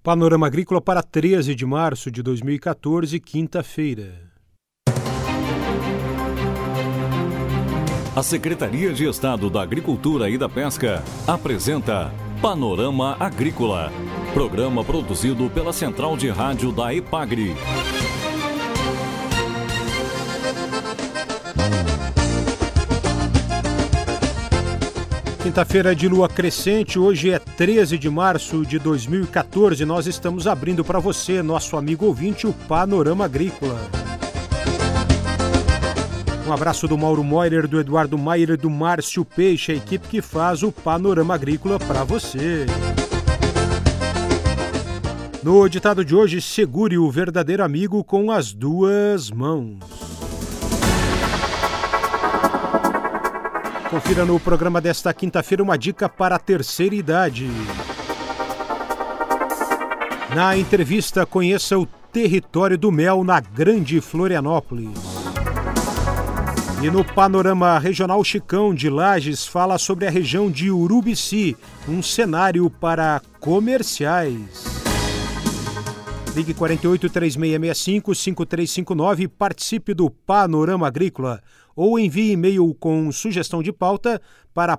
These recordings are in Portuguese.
Panorama Agrícola para 13 de março de 2014, quinta-feira. A Secretaria de Estado da Agricultura e da Pesca apresenta Panorama Agrícola, programa produzido pela Central de Rádio da EPAGRE. Quinta-feira de lua crescente, hoje é 13 de março de 2014. Nós estamos abrindo para você, nosso amigo ouvinte, o Panorama Agrícola. Um abraço do Mauro Moirer, do Eduardo Maier e do Márcio Peixe, a equipe que faz o Panorama Agrícola para você. No ditado de hoje, segure o verdadeiro amigo com as duas mãos. Confira no programa desta quinta-feira uma dica para a terceira idade. Na entrevista, conheça o território do mel na Grande Florianópolis. E no Panorama Regional, Chicão de Lages fala sobre a região de Urubici, um cenário para comerciais. Ligue 48-3665-5359 e participe do Panorama Agrícola. Ou envie e-mail com sugestão de pauta para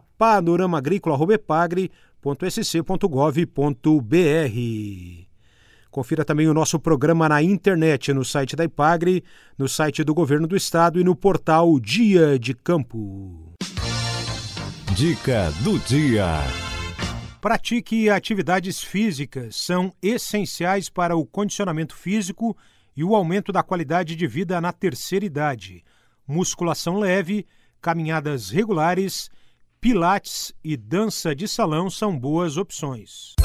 panoramaagricola@epagre.sc.gov.br. Confira também o nosso programa na internet, no site da EPAGRE, no site do Governo do Estado e no portal Dia de Campo. Dica do dia. Pratique atividades físicas, são essenciais para o condicionamento físico e o aumento da qualidade de vida na terceira idade. Musculação leve, caminhadas regulares, pilates e dança de salão são boas opções.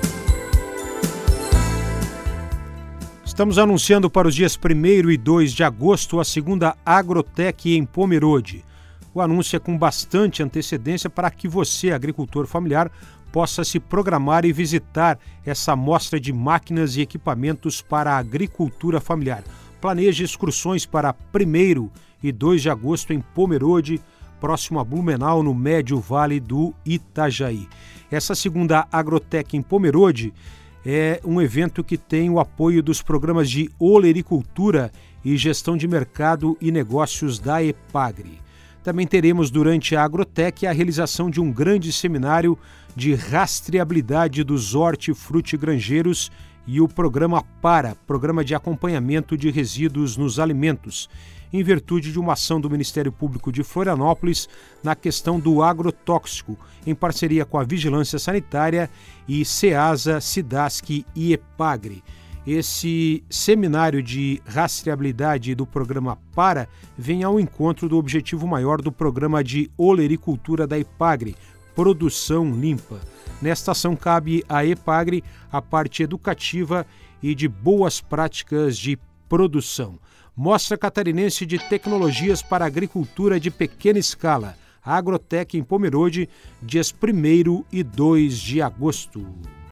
Estamos anunciando para os dias 1º e 2 de agosto a segunda Agrotec em Pomerode. O anúncio é com bastante antecedência para que você, agricultor familiar, possa se programar e visitar essa mostra de máquinas e equipamentos para a agricultura familiar. Planeje excursões para 1º e 2 de agosto em Pomerode, próximo a Blumenau, no Médio Vale do Itajaí. Essa segunda Agrotec em Pomerode é um evento que tem o apoio dos programas de olericultura e gestão de mercado e negócios da EPAGRE. Também teremos durante a Agrotec a realização de um grande seminário de rastreabilidade dos hortifrutigranjeiros e o programa Programa de Acompanhamento de Resíduos nos Alimentos, em virtude de uma ação do Ministério Público de Florianópolis na questão do agrotóxico, em parceria com a Vigilância Sanitária e SEASA, SIDASC e EPAGRE. Esse seminário de rastreabilidade do programa vem ao encontro do objetivo maior do programa de olericultura da EPAGRE, Produção Limpa. Nesta ação cabe à EPAGRE a parte educativa e de boas práticas de produção. Mostra Catarinense de Tecnologias para Agricultura de Pequena Escala, a Agrotec em Pomerode, dias 1º e 2 de agosto.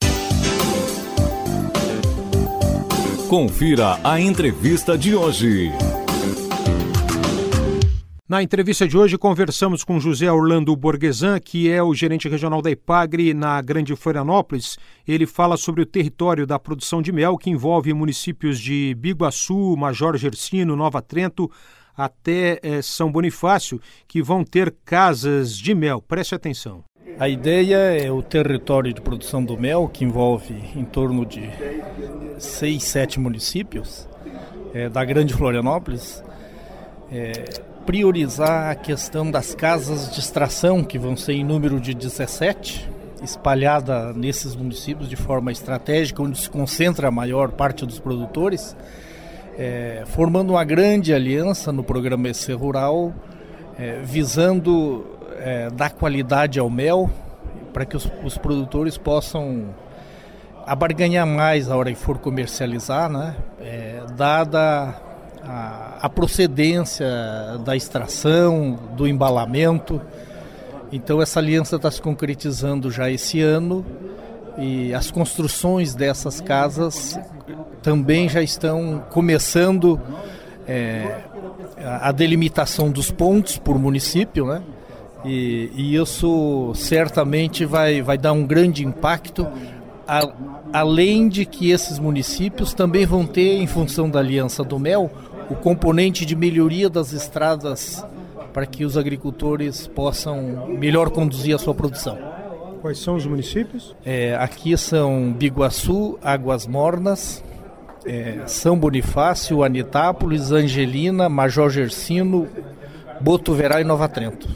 Confira a entrevista de hoje. Na entrevista de hoje, conversamos com José Orlando Borgesan, que é o gerente regional da EPAGRE na Grande Florianópolis. Ele fala sobre o território da produção de mel, que envolve municípios de Biguaçu, Major Gersino, Nova Trento, até São Bonifácio, que vão ter casas de mel. Preste atenção. A ideia é o território de produção do mel, que envolve em torno de 6, 7 municípios da Grande Florianópolis, priorizar a questão das casas de extração, que vão ser em número de 17, espalhada nesses municípios de forma estratégica, onde se concentra a maior parte dos produtores, formando uma grande aliança no programa EC Rural, visando dar qualidade ao mel, para que os produtores possam abarganhar mais a hora que for comercializar, né? Dada a procedência da extração, do embalamento. Então essa aliança está se concretizando já esse ano e as construções dessas casas também já estão começando a delimitação dos pontos por município, né? E isso certamente vai dar um grande impacto Além de que esses municípios também vão ter, em função da Aliança do Mel, o componente de melhoria das estradas para que os agricultores possam melhor conduzir a sua produção. Quais são os municípios? Aqui são Biguaçu, Águas Mornas, São Bonifácio, Anitápolis, Angelina, Major Gersino, Botuverá e Nova Trento.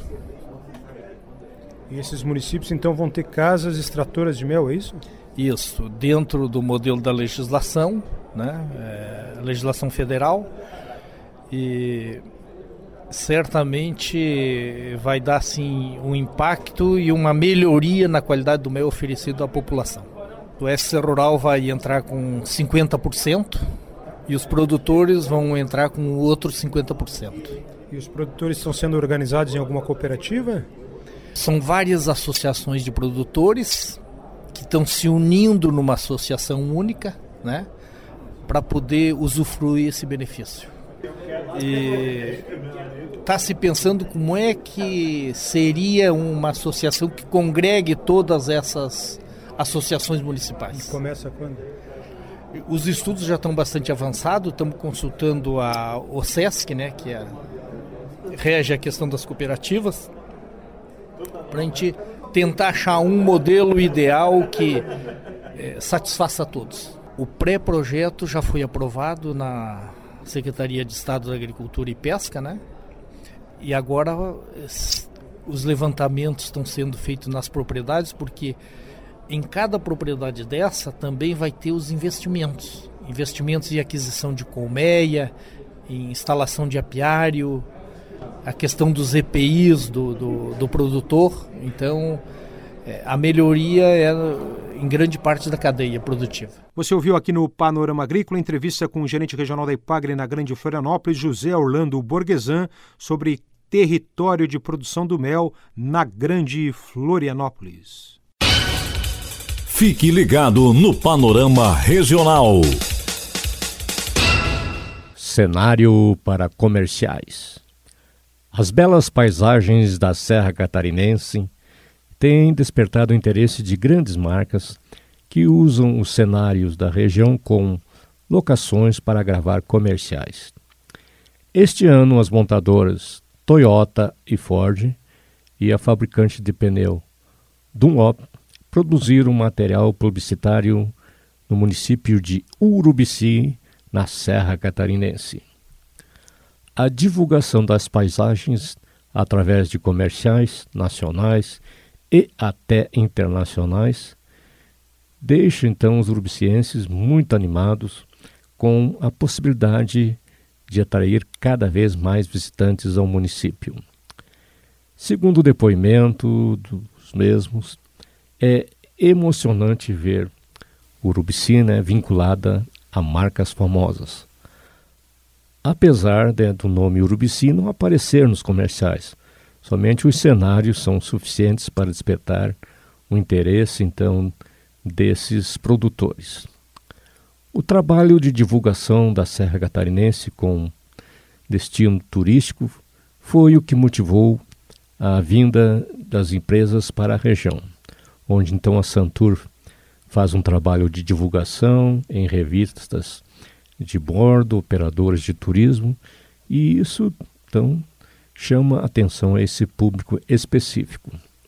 E esses municípios então vão ter casas extratoras de mel, é isso? Isso, dentro do modelo da legislação, né? Legislação federal, e certamente vai dar sim um impacto e uma melhoria na qualidade do mel oferecido à população. O SC Rural vai entrar com 50% e os produtores vão entrar com outros 50%. E os produtores estão sendo organizados em alguma cooperativa? São várias associações de produtores que estão se unindo numa associação única, né, para poder usufruir esse benefício. E está se pensando como é que seria uma associação que congregue todas essas associações municipais. E começa quando? Os estudos já estão bastante avançados, estamos consultando a OSESC, né, que rege a questão das cooperativas, para a gente tentar achar um modelo ideal que satisfaça a todos. O pré-projeto já foi aprovado na Secretaria de Estado da Agricultura e Pesca, né? E agora os levantamentos estão sendo feitos nas propriedades, porque em cada propriedade dessa também vai ter os investimentos em aquisição de colmeia, em instalação de apiário, a questão dos EPIs do produtor. Então, a melhoria é em grande parte da cadeia produtiva. Você ouviu aqui no Panorama Agrícola entrevista com o gerente regional da Ipagre na Grande Florianópolis, José Orlando Borgesan, sobre território de produção do mel na Grande Florianópolis. Fique ligado no Panorama Regional. Cenário para comerciais. As belas paisagens da Serra Catarinense têm despertado o interesse de grandes marcas que usam os cenários da região com locações para gravar comerciais. Este ano, as montadoras Toyota e Ford e a fabricante de pneu Dunlop produziram material publicitário no município de Urubici, na Serra Catarinense. A divulgação das paisagens através de comerciais nacionais e até internacionais deixa então os urubicienses muito animados com a possibilidade de atrair cada vez mais visitantes ao município. Segundo o depoimento dos mesmos, é emocionante ver Urubici, vinculada a marcas famosas. Apesar do nome Urubici não aparecer nos comerciais, somente os cenários são suficientes para despertar o interesse, então, desses produtores. O trabalho de divulgação da Serra Catarinense com destino turístico foi o que motivou a vinda das empresas para a região, onde então a Santur faz um trabalho de divulgação em revistas de bordo, operadores de turismo, e isso então chama atenção a esse público específico.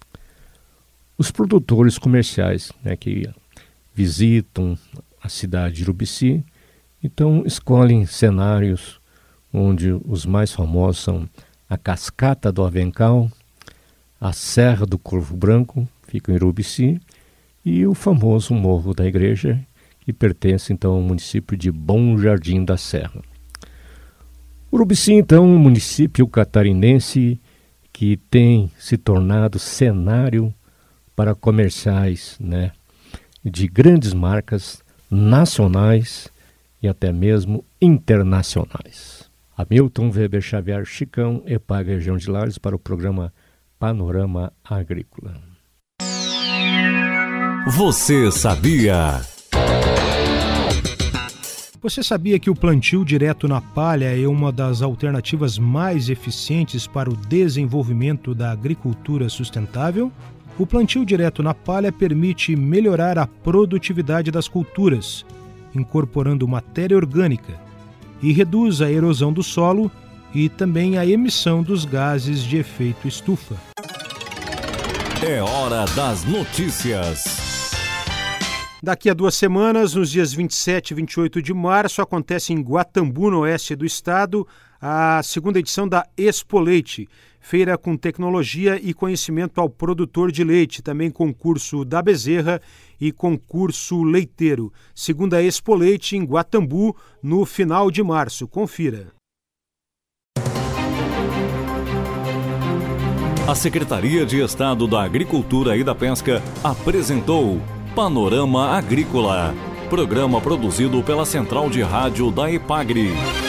Os produtores comerciais que visitam a cidade de Urubici, então escolhem cenários onde os mais famosos são a Cascata do Avencal, a Serra do Corvo Branco, fica em Urubici, e o famoso Morro da Igreja, que pertence então ao município de Bom Jardim da Serra. Urubici, então, um município catarinense que tem se tornado cenário para comerciais, de grandes marcas nacionais e até mesmo internacionais. Hamilton Weber Xavier Chicão, Epagre Região de Lages, para o programa Panorama Agrícola. Você sabia? Você sabia que o plantio direto na palha é uma das alternativas mais eficientes para o desenvolvimento da agricultura sustentável? O plantio direto na palha permite melhorar a produtividade das culturas, incorporando matéria orgânica, e reduz a erosão do solo e também a emissão dos gases de efeito estufa. É hora das notícias. Daqui a 2 semanas, nos dias 27 e 28 de março, acontece em Guatambu, no oeste do estado, a segunda edição da Expo Leite, feira com tecnologia e conhecimento ao produtor de leite, também concurso da Bezerra e concurso leiteiro. Segunda Expo Leite em Guatambu, no final de março. Confira. A Secretaria de Estado da Agricultura e da Pesca apresentou Panorama Agrícola, programa produzido pela Central de Rádio da EPAGRE.